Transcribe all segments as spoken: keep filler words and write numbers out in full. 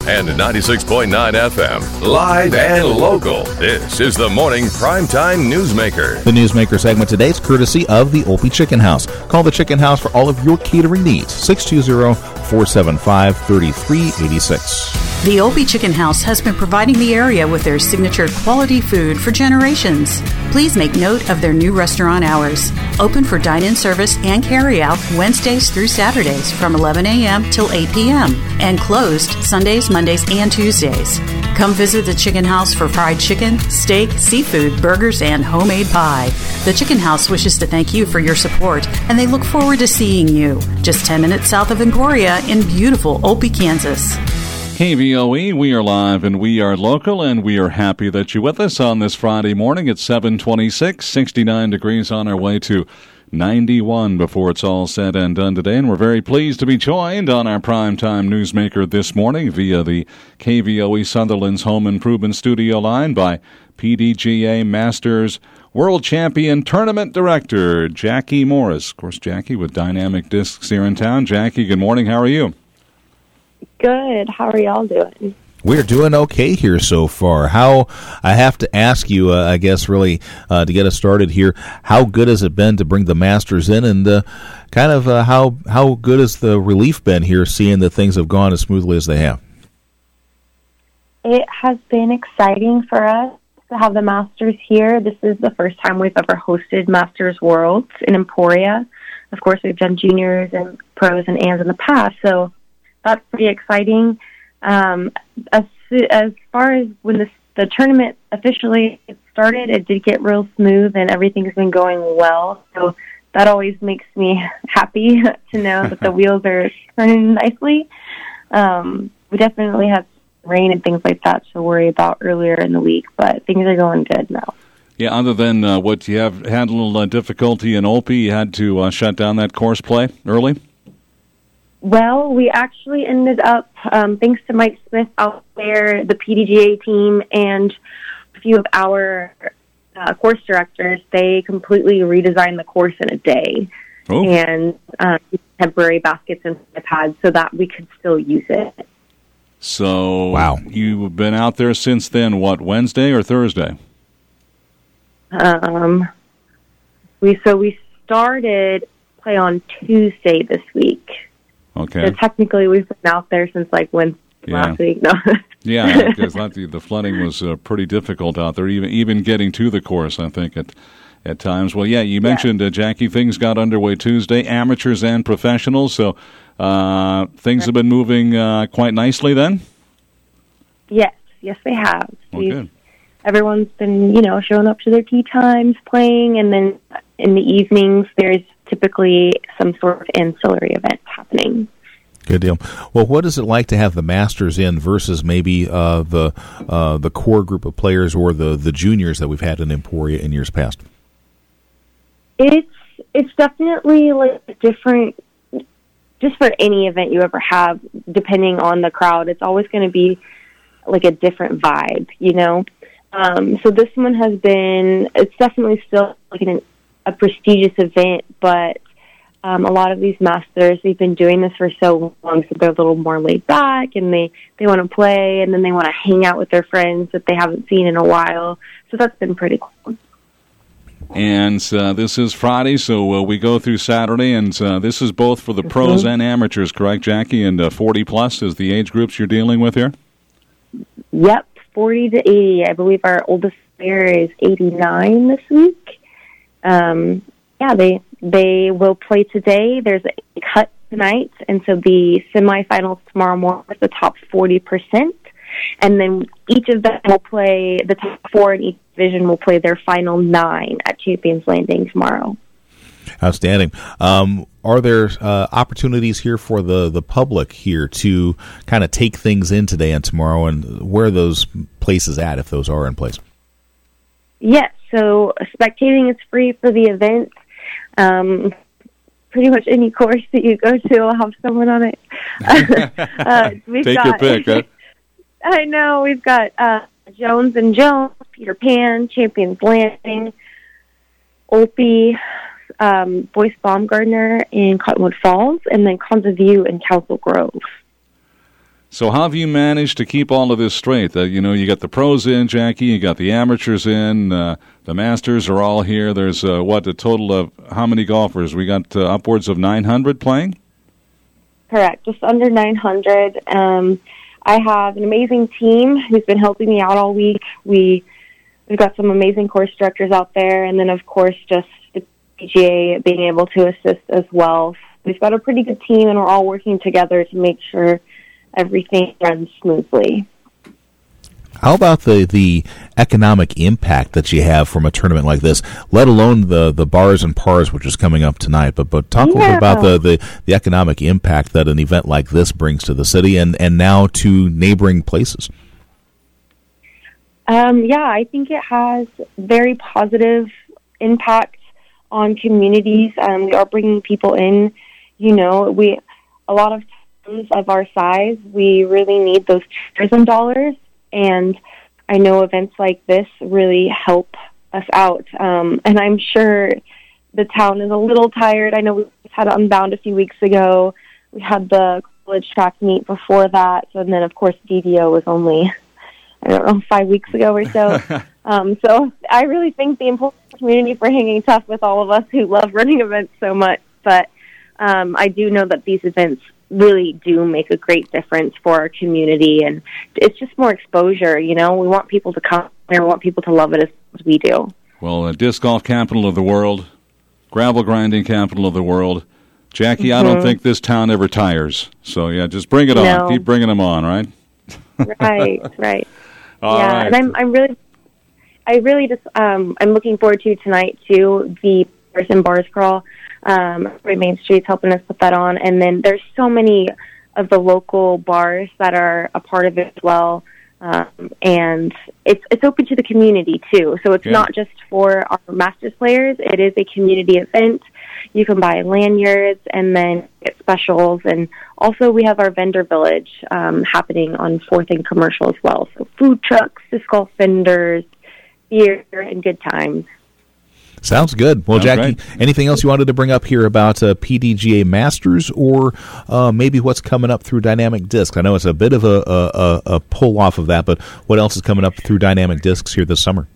and ninety-six point nine F M. Live and local. This is the Morning Primetime Newsmaker. The Newsmaker segment today is courtesy of the Opie Chicken House. Call the Chicken House for all of your catering needs. six two zero, four seven five, three three eight six. The Opie Chicken House has been providing the area with their signature quality food for generations. Please make note of their new restaurant hours. Open for dine-in service and carry-out Wednesdays through Saturdays from eleven a.m. till eight p.m. and closed Sundays, Mondays, and Tuesdays. Come visit the Chicken House for fried chicken, steak, seafood, burgers, and homemade pie. The Chicken House wishes to thank you for your support, and they look forward to seeing you just ten minutes south of Emporia in beautiful Opie, Kansas. K V O E, we are live and we are local, and we are happy that you're with us on this Friday morning at seven twenty-six, sixty-nine degrees on our way to ninety-one before it's all said and done today. And we're very pleased to be joined on our Primetime Newsmaker this morning via the K V O E Sutherland's Home Improvement Studio line by P D G A Masters World Champion Tournament Director Jackie Morris. Of course, Jackie with Dynamic Discs here in town. Jackie, good morning. How are you? Good. How are y'all doing? We're doing okay here so far. How, I have to ask you, uh, I guess, really, uh, to get us started here, how good has it been to bring the Masters in, and uh, kind of uh, how how good has the relief been here, seeing that things have gone as smoothly as they have? It has been exciting for us to have the Masters here. This is the first time we've ever hosted Masters Worlds in Emporia. Of course, we've done juniors and pros and Ams in the past, so that's pretty exciting. Um, as as far as when the the tournament officially started, it did get real smooth, and everything's been going well. So that always makes me happy to know that the wheels are turning nicely. Um, we definitely had rain and things like that to worry about earlier in the week, but things are going good now. Yeah, other than uh, what you have had a little uh, difficulty in Opie, you had to uh, shut down that course play early? Well, we actually ended up, um, thanks to Mike Smith out there, the P D G A team, and a few of our uh, course directors, they completely redesigned the course in a day. Oh. And um, temporary baskets and pads so that we could still use it. So, wow. You've been out there since then, what, Wednesday or Thursday? Um, we So we started play on Tuesday this week. Okay. So technically, we've been out there since like Wednesday yeah. last week. No. Yeah, because the, the flooding was uh, pretty difficult out there, even even getting to the course, I think, at at times. Well, yeah, you mentioned, yeah. Uh, Jackie, things got underway Tuesday, amateurs and professionals, so uh, things have been moving uh, quite nicely then? Yes, yes they have. Oh, good. Everyone's been, you know, showing up to their tee times, playing, and then in the evenings there's typically some sort of ancillary event happening. Good deal. Well, what is it like to have the Masters in versus maybe uh, the uh, the core group of players or the, the juniors that we've had in Emporia in years past? It's it's definitely like different, just for any event you ever have, depending on the crowd. It's always going to be like a different vibe, you know? Um, so this one has been, it's definitely still like an a prestigious event, but um, a lot of these masters, they've been doing this for so long, so they're a little more laid back, and they, they want to play, and then they want to hang out with their friends that they haven't seen in a while. So that's been pretty cool. And uh, this is Friday, so uh, we go through Saturday, and uh, this is both for the mm-hmm. pros and amateurs, correct, Jackie? And uh, forty plus is the age groups you're dealing with here? Yep, forty to eighty. I believe our oldest player is eighty-nine this week. Um, yeah, they they will play today. There's a cut tonight, and so the semifinals tomorrow morning is the top forty percent. And then each of them will play, the top four in each division will play their final nine at Champions Landing tomorrow. Outstanding. Um, are there uh, opportunities here for the, the public here to kind of take things in today and tomorrow, and where are those places at if those are in place? Yes, so spectating is free for the event. Um, pretty much any course that you go to will have someone on it. uh, we've Take got, your pick, huh? I know. We've got uh, Jones and Jones, Peter Pan, Champions Landing, Opie, um, Boyce Baumgardner in Cottonwood Falls, and then Conza View in Council Grove. So how have you managed to keep all of this straight? Uh, you know, you got the pros in, Jackie, you got the amateurs in, uh, the masters are all here. There's, uh, what, a total of how many golfers? We got uh, upwards of nine hundred playing? Correct, just under nine hundred. Um, I have an amazing team who's been helping me out all week. We, we've got some amazing course directors out there, and then, of course, just the P G A being able to assist as well. We've got a pretty good team, and we're all working together to make sure everything runs smoothly. How about the, the economic impact that you have from a tournament like this, let alone the, the bars and pars, which is coming up tonight? But but talk yeah. a little bit about the, the, the economic impact that an event like this brings to the city and, and now to neighboring places. Um, yeah, I think it has very positive impact on communities. Um, we are bringing people in. You know, we a lot of of our size, we really need those tourism dollars, and I know events like this really help us out. Um, and I'm sure the town is a little tired. I know we had Unbound a few weeks ago. We had the college track meet before that, and then of course D D O was only, I don't know, five weeks ago or so. um, so I really thank the Emporia community for hanging tough with all of us who love running events so much. But um, I do know that these events really do make a great difference for our community, and it's just more exposure. You know, we want people to come here, we want people to love it as, as we do. Well, uh, disc golf capital of the world, gravel grinding capital of the world. Jackie, mm-hmm. I don't think this town ever tires. So, yeah, just bring it on. No. Keep bringing them on, right? Right, right. All yeah, right. and I'm, I'm really, I really just, um, I'm looking forward to tonight, too, the Person Bars Crawl. Um, Main Street's helping us put that on, and then there's so many of the local bars that are a part of it as well, um, and it's it's open to the community too. So it's yeah. not just for our Masters players; it is a community event. You can buy lanyards and then get specials, and also we have our vendor village um, happening on Fourth and Commercial as well. So food trucks, disc golf vendors, beer, and good times. Sounds good. Well, Sounds Jackie, great. Anything else you wanted to bring up here about uh, P D G A Masters, or uh, maybe what's coming up through Dynamic Discs? I know it's a bit of a, a, a pull off of that, but what else is coming up through Dynamic Discs here this summer?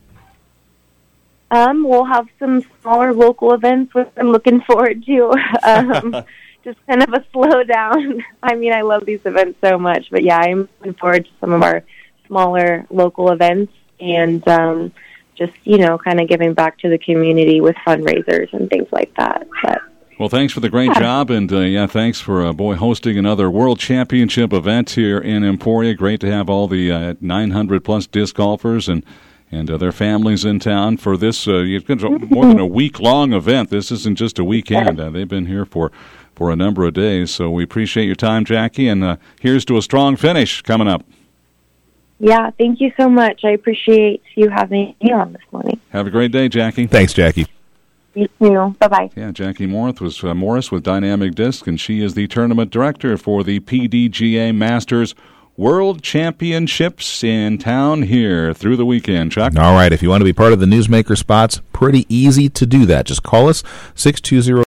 Um, we'll have some smaller local events, which I'm looking forward to. Um, just kind of a slow down. I mean, I love these events so much, but yeah, I'm looking forward to some of our smaller local events, and um, just, you know, kind of giving back to the community with fundraisers and things like that. But well, thanks for the great yeah. job, and uh, yeah, thanks for uh, boy hosting another World Championship event here in Emporia. Great to have all the uh, nine hundred plus disc golfers and and uh, their families in town for this. Uh, it's more than a week long event. This isn't just a weekend. Uh, they've been here for for a number of days. So we appreciate your time, Jackie, and uh, here's to a strong finish coming up. Yeah, thank you so much. I appreciate you having me on this morning. Have a great day, Jackie. Thanks, Jackie. You too. Bye-bye. Yeah, Jackie Morris was uh, Morris with Dynamic Disc, and she is the tournament director for the P D G A Masters World Championships in town here through the weekend. Chuck? All right, if you want to be part of the Newsmaker spots, pretty easy to do that. Just call us, six two zero